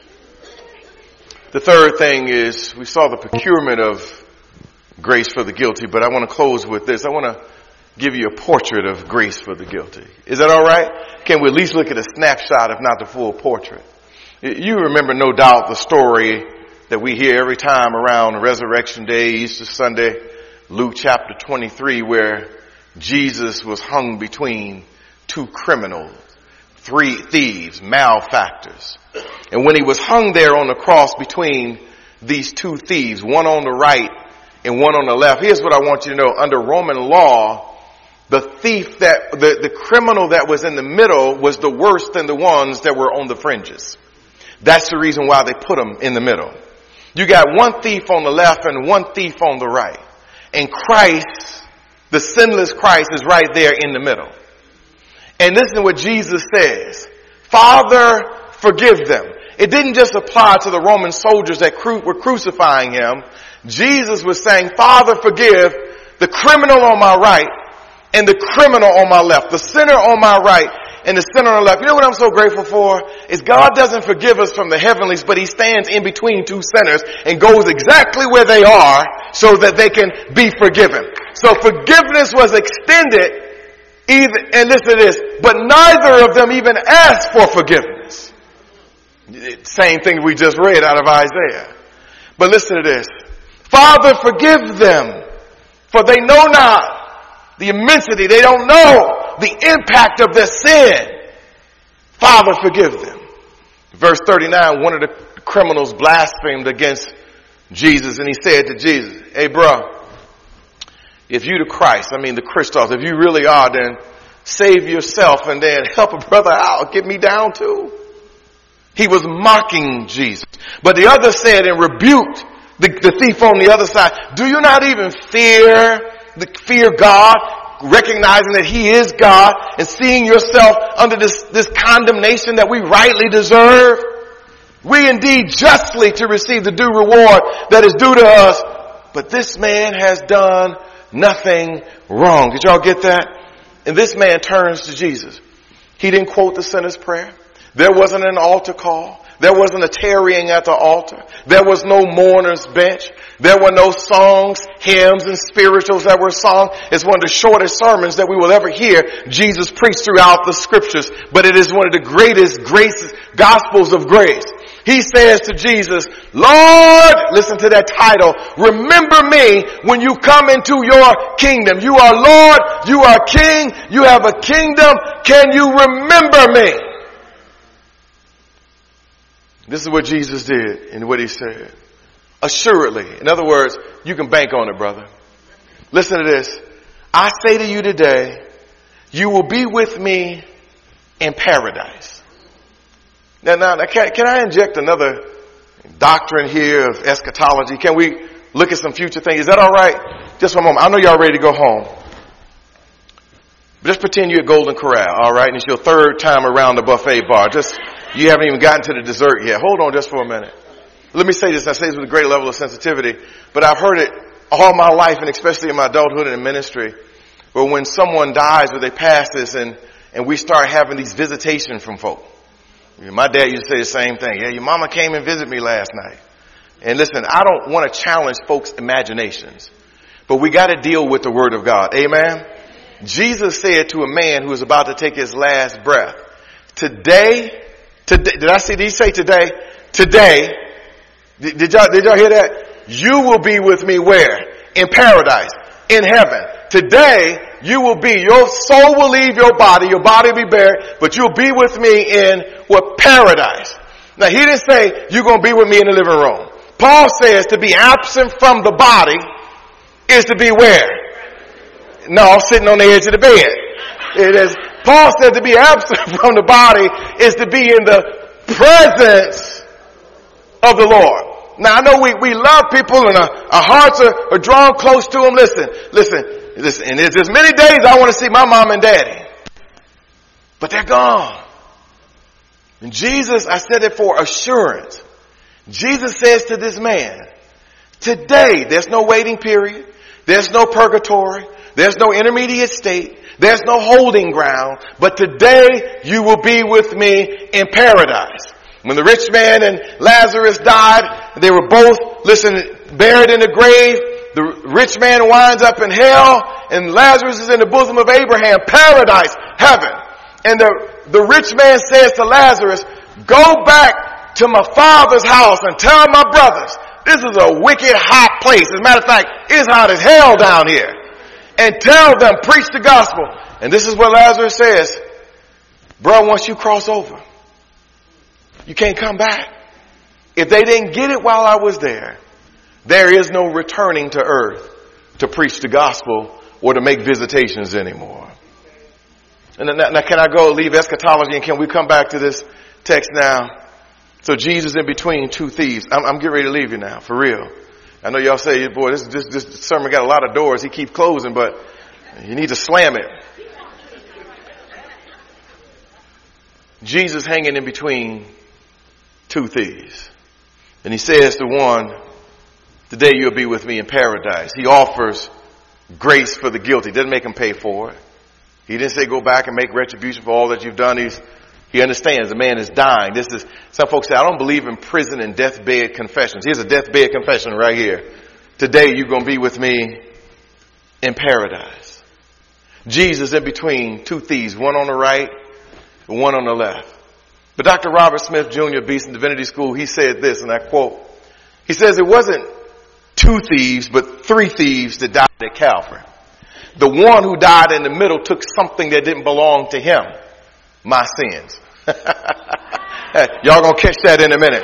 Speaker 1: The third thing is we saw the procurement of grace for the guilty, but I want to close with this. I want to give you a portrait of grace for the guilty. Is that all right? Can we at least look at a snapshot, if not the full portrait? You remember no doubt the story that we hear every time around Resurrection Day, Easter Sunday, Luke chapter twenty-three, where Jesus was hung between two criminals, three thieves, malefactors. And when he was hung there on the cross between these two thieves, one on the right and one on the left, here's what I want you to know. Under Roman law, the thief that, the, the criminal that was in the middle was the worse than the ones that were on the fringes. That's the reason why they put them in the middle. You got one thief on the left and one thief on the right. And Christ, the sinless Christ, is right there in the middle. And listen to what Jesus says. Father, forgive them. It didn't just apply to the Roman soldiers that cru- were crucifying him. Jesus was saying, Father, forgive the criminal on my right and the criminal on my left, the sinner on my right and the sinner on the left. You know what I'm so grateful for? Is God doesn't forgive us from the heavenlies, but he stands in between two sinners and goes exactly where they are so that they can be forgiven. So forgiveness was extended. Either, and listen to this, but neither of them even asked for forgiveness. Same thing we just read out of Isaiah. But listen to this. Father, forgive them, for they know not the immensity. They don't know the impact of their sin. Father, forgive them. Verse thirty-nine, one of the criminals blasphemed against Jesus, and he said to Jesus, hey, bro, if you the Christ, I mean the Christos, if you really are, then save yourself and then help a brother out. Get me down too. He was mocking Jesus. But the other said and rebuked the, the thief on the other side, do you not even fear, the, fear God, recognizing that he is God and seeing yourself under this, this condemnation that we rightly deserve? We indeed justly to receive the due reward that is due to us. But this man has done nothing wrong. Did y'all get that? And this man turns to Jesus. He didn't quote the sinner's prayer. There wasn't an altar call. There wasn't a tarrying at the altar. There was no mourner's bench. There were no songs, hymns, and spirituals that were sung. It's one of the shortest sermons that we will ever hear Jesus preach throughout the scriptures. But it is one of the greatest graces, gospels of grace. He says to Jesus, Lord, listen to that title, remember me when you come into your kingdom. You are Lord, you are King, you have a kingdom. Can you remember me? This is what Jesus did and what he said. Assuredly. In other words, you can bank on it, brother. Listen to this. I say to you today, you will be with me in paradise. Now, now, now can, can I inject another doctrine here of eschatology? Can we look at some future things? Is that all right? Just one moment. I know y'all ready to go home. But just pretend you're at Golden Corral, all right? And it's your third time around the buffet bar. Just, you haven't even gotten to the dessert yet. Hold on just for a minute. Let me say this. I say this with a great level of sensitivity, but I've heard it all my life, and especially in my adulthood and in ministry, where when someone dies or they pass this and, and we start having these visitations from folk. My dad used to say the same thing. Yeah, your mama came and visited me last night. And listen, I don't want to challenge folks' imaginations, but we got to deal with the word of God. Amen. Jesus said to a man who was about to take his last breath, today, today, did I see, did he say today? Today, did, did y'all, did y'all hear that? You will be with me where? In paradise, in heaven. Today, you will be, your soul will leave your body, your body will be buried, but you'll be with me in what? Paradise. Now, he didn't say you're going to be with me in the living room. Paul says to be absent from the body is to be where? No, sitting on the edge of the bed. It is. Paul said to be absent from the body is to be in the presence of the Lord. Now, I know we, we love people and our, our hearts are, are drawn close to them. Listen, listen, listen. And there's as many days I want to see my mom and daddy. But they're gone. And Jesus, I said it for assurance. Jesus says to this man, today, there's no waiting period. There's no purgatory. There's no intermediate state. There's no holding ground. But today, you will be with me in paradise. When the rich man and Lazarus died, they were both, listen, buried in the grave. The rich man winds up in hell, and Lazarus is in the bosom of Abraham, paradise, heaven. And the, the rich man says to Lazarus, go back to my Father's house and tell my brothers, this is a wicked hot place. As a matter of fact, it's hot as hell down here. And tell them, preach the gospel. And this is what Lazarus says. Bro, once you cross over, you can't come back. If they didn't get it while I was there, there is no returning to earth to preach the gospel or to make visitations anymore. And now, now can I go leave eschatology and can we come back to this text now? So Jesus in between two thieves. I'm, I'm getting ready to leave you now, for real. I know y'all say, boy, this, this, this sermon got a lot of doors. He keeps closing, but you need to slam it. Jesus hanging in between two thieves. And he says to one, today you'll be with me in paradise. He offers grace for the guilty. He doesn't make him pay for it. He didn't say go back and make retribution for all that you've done. He's, he understands the man is dying. This is, some folks say, I don't believe in prison and deathbed confessions. Here's a deathbed confession right here. Today you're going to be with me in paradise. Jesus in between two thieves, one on the right and one on the left. But Doctor Robert Smith Junior, Beeson Divinity School, he said this, and I quote, he says it wasn't two thieves, but three thieves that died at Calvary. The one who died in the middle took something that didn't belong to him. My sins. Y'all gonna catch that in a minute.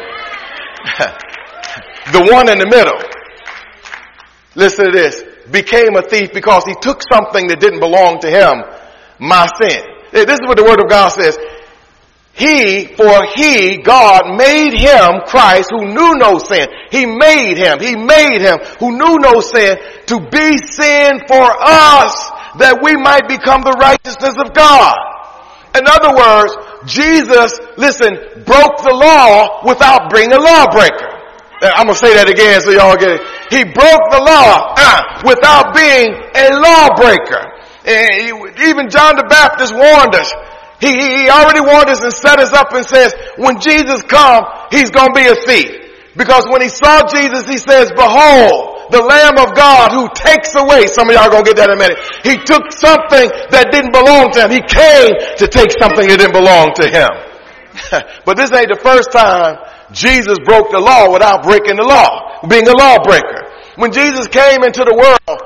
Speaker 1: The one in the middle, listen to this, became a thief because he took something that didn't belong to him. My sin. This is what the Word of God says. He, for he, God, made him, Christ, who knew no sin. He made him, he made him, who knew no sin, to be sin for us, that we might become the righteousness of God. In other words, Jesus, listen, broke the law without being a lawbreaker. I'm going to say that again so y'all get it. He broke the law uh, without being a lawbreaker. And even John the Baptist warned us. He, he already warned us and set us up and says, when Jesus comes, he's going to be a thief. Because when he saw Jesus, he says, behold, the Lamb of God who takes away. Some of y'all are going to get that in a minute. He took something that didn't belong to him. He came to take something that didn't belong to him. But this ain't the first time Jesus broke the law without breaking the law, being a lawbreaker. When Jesus came into the world,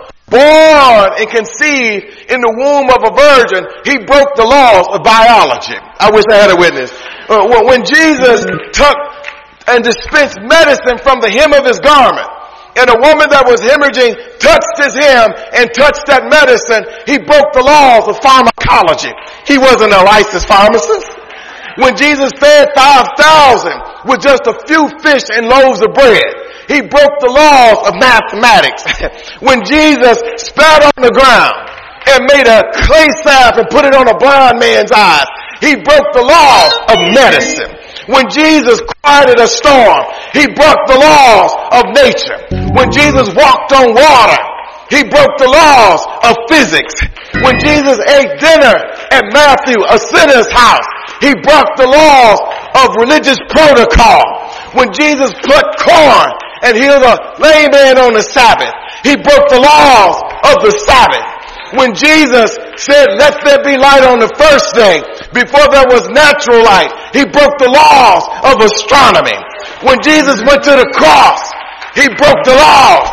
Speaker 1: born and conceived in the womb of a virgin, he broke the laws of biology. I wish I had a witness. Uh, when Jesus took and dispensed medicine from the hem of his garment, and a woman that was hemorrhaging touched his hem and touched that medicine, he broke the laws of pharmacology. He wasn't a licensed pharmacist. When Jesus fed five thousand with just a few fish and loaves of bread, he broke the laws of mathematics. When Jesus spat on the ground and made a clay salve and put it on a blind man's eyes, he broke the laws of medicine. When Jesus quieted a storm, he broke the laws of nature. When Jesus walked on water, he broke the laws of physics. When Jesus ate dinner at Matthew, a sinner's house, he broke the laws of religious protocol. When Jesus put corn and healed a lame man on the Sabbath, he broke the laws of the Sabbath. When Jesus said, let there be light on the first day, before there was natural light, he broke the laws of astronomy. When Jesus went to the cross, he broke the laws.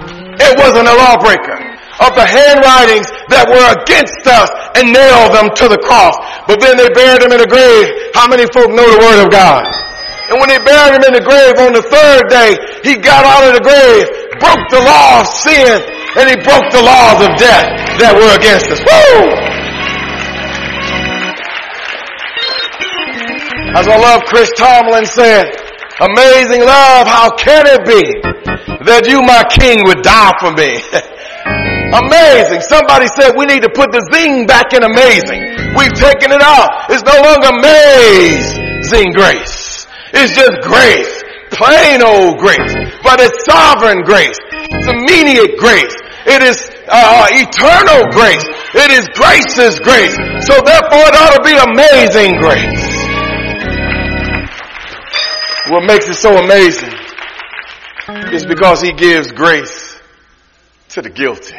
Speaker 1: It wasn't a lawbreaker of the handwritings that were against us and nailed them to the cross. But then they buried him in the grave. How many folk know the Word of God? And when they buried him in the grave on the third day, he got out of the grave, broke the law of sin, and he broke the laws of death that were against us. Woo! As I love Chris Tomlin said, amazing love, how can it be that you, my king, would die for me? Amazing. Somebody said we need to put the zing back in amazing. We've taken it out. It's no longer amazing grace. It's just grace. Plain old grace. But it's sovereign grace. It's immediate grace. It is uh, eternal grace. It is gracious grace. So therefore it ought to be amazing grace. What makes it so amazing is because he gives grace to the guilty.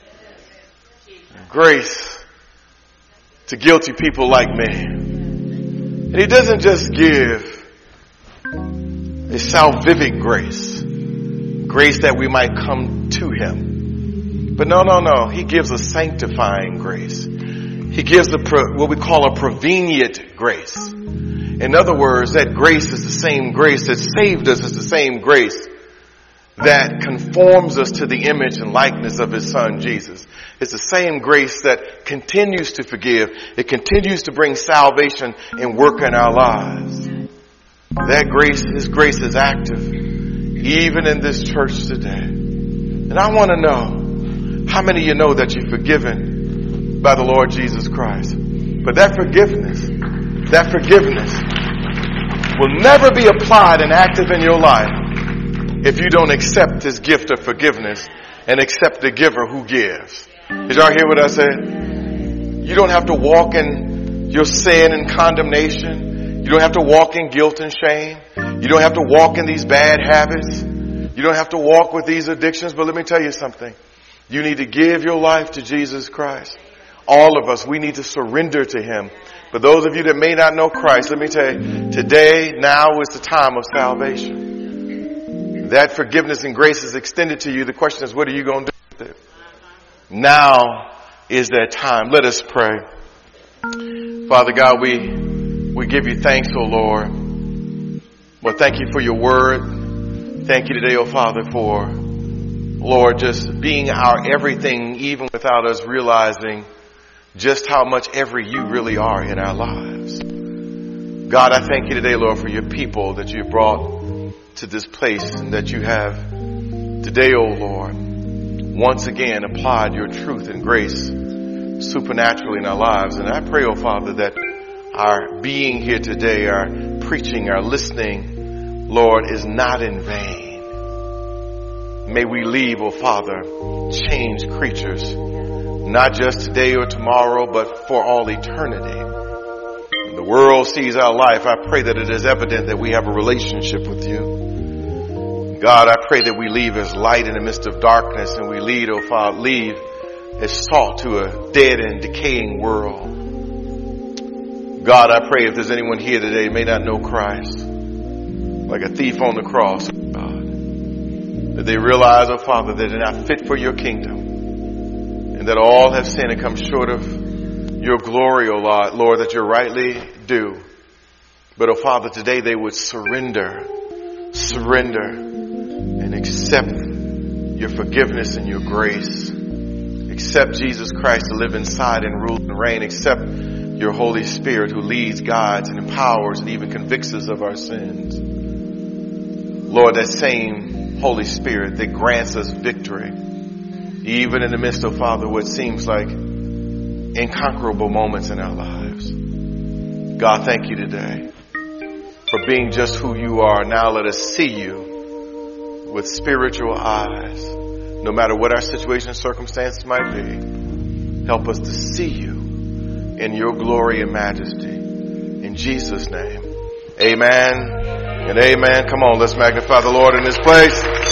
Speaker 1: Grace to guilty people like me. And he doesn't just give a salvific grace, grace that we might come to him. But no, no, no. He gives a sanctifying grace. He gives a pro, what we call a prevenient grace. In other words, that grace is the same grace that saved us, is the same grace that conforms us to the image and likeness of his son, Jesus. It's the same grace that continues to forgive. It continues to bring salvation and work in our lives. That grace, his grace is active even in this church today. And I want to know how many of you know that you're forgiven by the Lord Jesus Christ. But that forgiveness, that forgiveness will never be applied and active in your life if you don't accept his gift of forgiveness and accept the giver who gives. Did y'all hear what I said? You don't have to walk in your sin and condemnation. You don't have to walk in guilt and shame. You don't have to walk in these bad habits. You don't have to walk with these addictions. But let me tell you something. You need to give your life to Jesus Christ. All of us, we need to surrender to him. For those of you that may not know Christ, let me tell you, today, now is the time of salvation. That forgiveness and grace is extended to you. The question is, what are you going to do with it? Now is that time. Let us pray. Father God, we, we give you thanks, O Lord. Well, thank you for your word. Thank you today, O Father, for, Lord, just being our everything, even without us realizing just how much every you really are in our lives. God, I thank you today, Lord, for your people that you've brought to this place and that you have today, O Lord, once again applied your truth and grace supernaturally in our lives. And I pray, O Father, that our being here today, our preaching, our listening, Lord, is not in vain. May we leave, O Father, changed creatures, not just today or tomorrow, but for all eternity. When the world sees our life, I pray that it is evident that we have a relationship with you. God, I pray that we leave as light in the midst of darkness, and we lead, oh Father, leave as salt to a dead and decaying world. God, I pray if there's anyone here today who may not know Christ, like a thief on the cross, God, that they realize, oh Father, that they're not fit for your kingdom, and that all have sinned and come short of your glory, oh Lord, Lord, that you're rightly due. But, oh Father, today they would surrender, surrender, and accept your forgiveness and your grace. Accept Jesus Christ to live inside and rule and reign. Accept your Holy Spirit who leads, guides, and empowers and even convicts us of our sins. Lord, that same Holy Spirit that grants us victory, even in the midst of, Father, what seems like inconquerable moments in our lives. God, thank you today for being just who you are. Now let us see you with spiritual eyes. No matter what our situation and circumstances might be, help us to see you in your glory and majesty. In Jesus' name, amen and amen. Come on, let's magnify the Lord in this place.